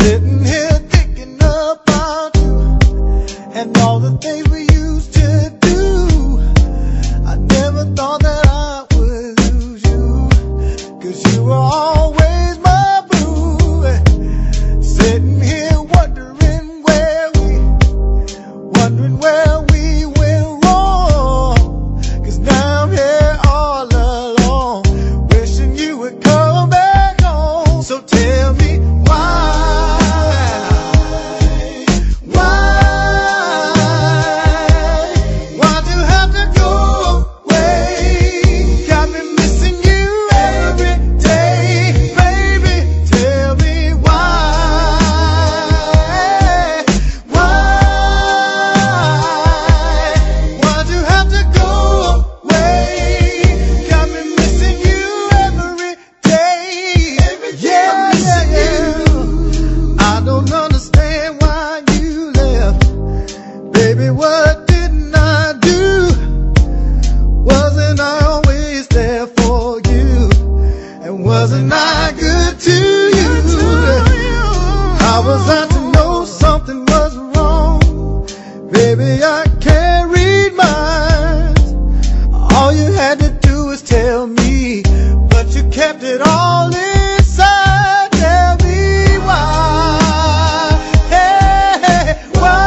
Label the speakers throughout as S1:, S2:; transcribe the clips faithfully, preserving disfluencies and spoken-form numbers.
S1: Sitting here thinking about you and all the things we used to do. I never thought that I would lose you, 'cause you were always my boo. Sitting here wondering where we, wondering where we went wrong, 'cause now I'm here all alone, wishing you would come back home. So tell me why. Baby, what didn't I do? Wasn't I always there for you? And wasn't I good to you? How was I to know something was wrong? Baby, I can't read minds. All you had to do was tell me, but you kept it all inside. Tell me why. Hey, why?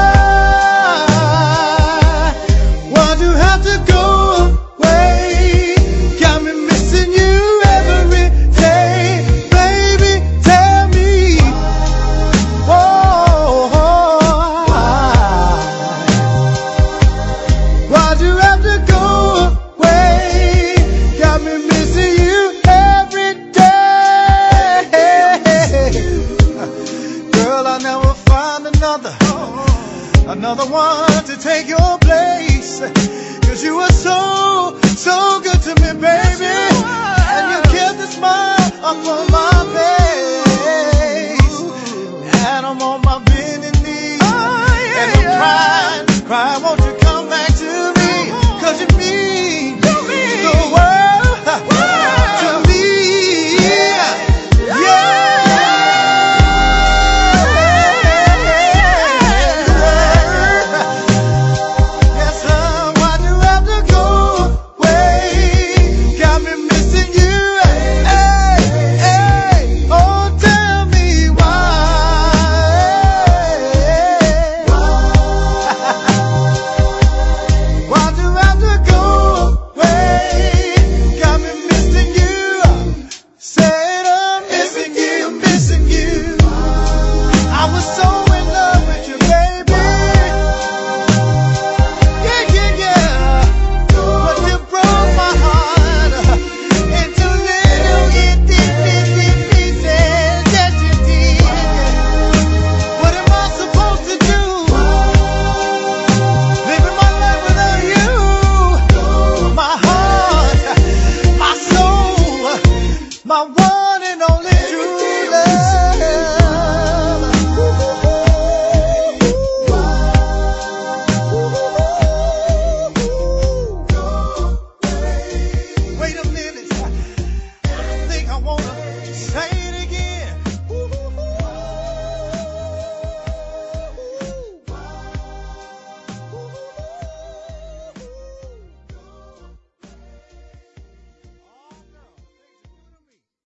S1: Another one to take your place, 'cause you were so, so good to me, baby. And you kept the smile up on my face. And I'm on my bending knees, and I'm crying, crying, won't you come back to me? 'Cause you mean the world to me. My one and only true.